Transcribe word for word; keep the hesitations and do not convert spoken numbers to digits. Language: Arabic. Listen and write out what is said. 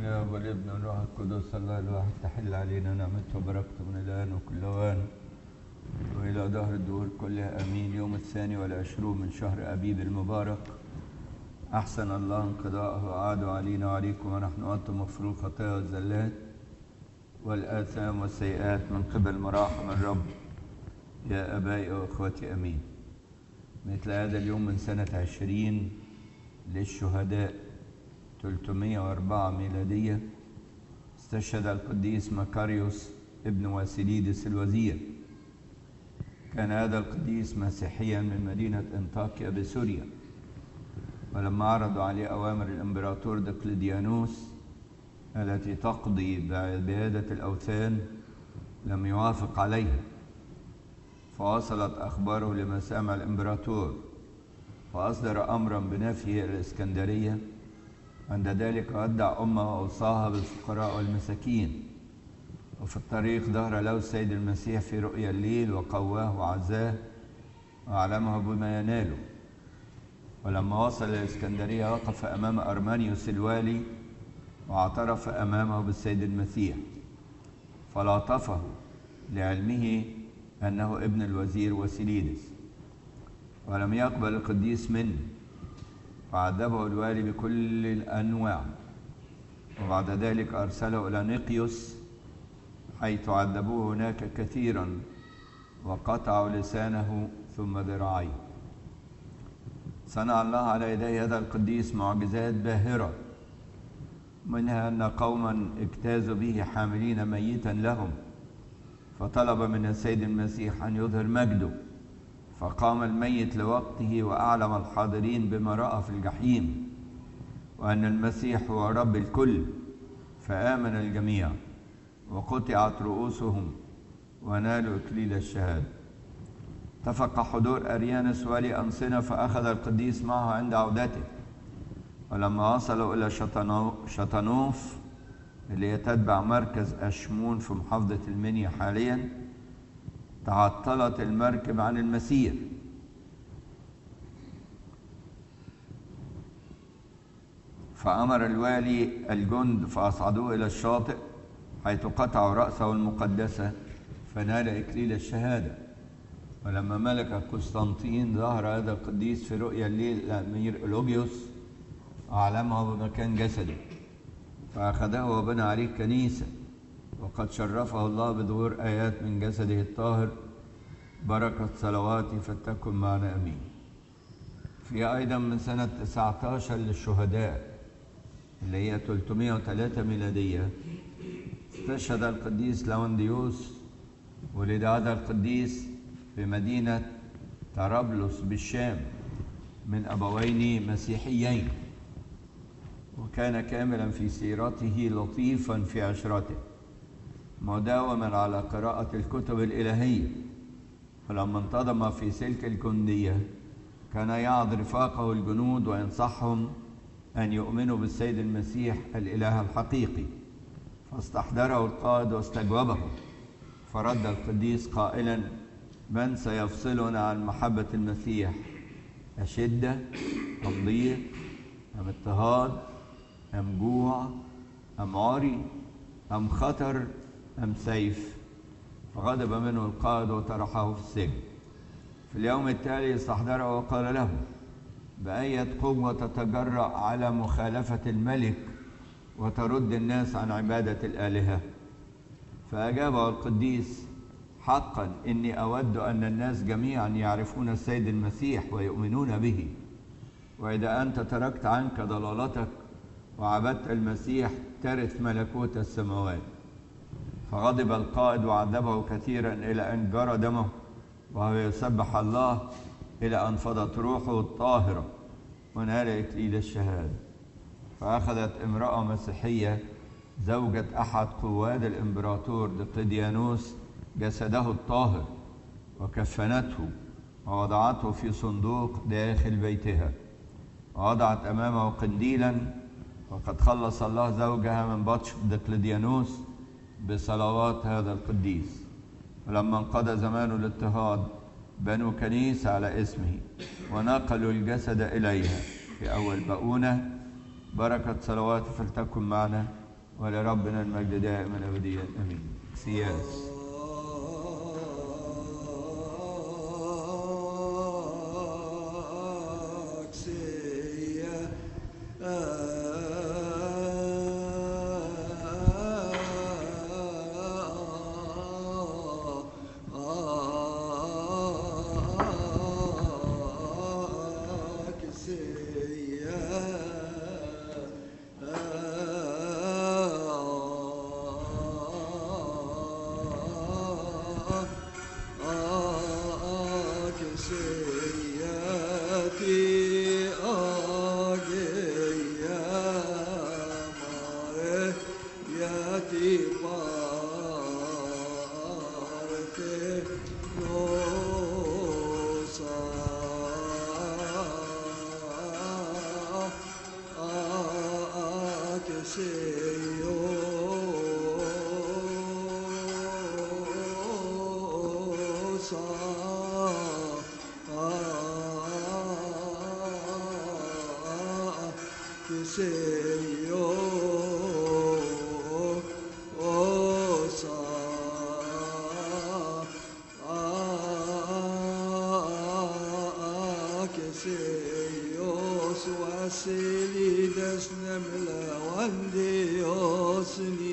الاب والابن والروح القدس الله الواحد تحل علينا نعمته وبركته من الان وكل اوان والى دهر الدهور كلها امين. يوم الثاني والعشرون من شهر ابيب المبارك، احسن الله انقضاءه وعاده علينا وعليكم ونحن انتم مغفور الخطايا والزلات والاثام والسيئات من قبل مراحم الرب يا ابائي واخوتي امين. مثل هذا اليوم من سنه عشرين للشهداء ثلاثمائة وأربعة ميلادية استشهد القديس مكاريوس ابن واسيليدس الوزير. كان هذا القديس مسيحيا من مدينة انطاكيا بسوريا، ولما عرضوا عليه أوامر الإمبراطور دقلديانوس التي تقضي بعبادة الأوثان لم يوافق عليها، فوصلت أخباره لمسامع الإمبراطور فأصدر أمرا بنفيه الإسكندرية. عند ذلك ودع أمه وأوصاها بالفقراء والمساكين، وفي الطريق ظهر له السيد المسيح في رؤيا الليل وقواه وعزاه وأعلمه بما يناله. ولما وصل الإسكندرية وقف أمام أرمانيوس الوالي واعترف أمامه بالسيد المسيح، فلاطفه لعلمه أنه ابن الوزير واسيليدس، ولم يقبل القديس منه، فعذبه الوالي بكل الأنواع. وبعد ذلك أرسله إلى نيقيوس حيث عذبوه هناك كثيرا وقطعوا لسانه ثم ذراعيه. صنع الله على يدي هذا القديس معجزات باهرة، منها أن قوما اجتازوا به حاملين ميتا لهم، فطلب من السيد المسيح أن يظهر مجده، فقام الميت لوقته وأعلم الحاضرين بما رأى في الجحيم وأن المسيح هو رب الكل، فآمن الجميع وقطعت رؤوسهم ونالوا إكليل الشهادة. اتفق حضور أريانوس والي أنصنة فأخذ القديس معه عند عودته، ولما وصلوا إلى شطنوف اللي هي تتبع مركز أشمون في محافظة المنيا حاليا، تعطلت المركب عن المسير، فأمر الوالي الجند فأصعدوه إلى الشاطئ حيث قطعوا رأسه المقدسة فنال إكليل الشهادة. ولما ملك قسطنطين ظهر هذا القديس في رؤيا الليل الأمير أولوجيوس أعلمه بمكان جسده، فأخذه وبنى عليه كنيسة، وقد شرفه الله بظهور آيات من جسده الطاهر. بركة صلواتي فلتكن معنا أمين. في أيضا من سنة تسعة عشر للشهداء اللي هي ثلاثمائة وثلاثة ميلادية استشهد القديس لونديوس. ولد هذا القديس في مدينة طرابلس بالشام من أبوين مسيحيين، وكان كاملا في سيرته لطيفا في عشرته مداوما على قراءة الكتب الإلهية. فلما انتظم في سلك الجندية كان يعظ رفاقه الجنود وينصحهم أن يؤمنوا بالسيد المسيح الإله الحقيقي، فاستحضره القائد واستجوبه، فرد القديس قائلا: من سيفصلنا عن محبة المسيح؟ أشدة أم ضيق أم اضطهاد أم جوع أم عري أم خطر أم سيف؟ فغضب منه القائد وطرحه في السجن. في اليوم التالي استحضره وقال له: بأية قوة تتجرأ على مخالفة الملك وترد الناس عن عبادة الآلهة؟ فأجابه القديس: حقا إني أود أن الناس جميعا يعرفون السيد المسيح ويؤمنون به، وإذا أنت تركت عنك ضلالتك وعبدت المسيح ترث ملكوت السماوات. فغضب القائد وعذبه كثيرا إلى أن جرى دمه وهو يسبح الله، إلى أن فضت روحه الطاهرة ونال إكليل الشهادة. فأخذت امرأة مسيحية زوجة أحد قواد الإمبراطور دقلديانوس جسده الطاهر وكفنته ووضعته في صندوق داخل بيتها، ووضعت أمامه قنديلا، وقد خلص الله زوجها من بطش دقلديانوس بصلوات هذا القديس. ولما انقضى زمان الاضطهاد بنوا كنيسة على اسمه ونقلوا الجسد إليها في أول بؤونة. بركة صلوات فلتكن معنا ولربنا المجد دائما أبديا آمين. سياس Dios, Dios,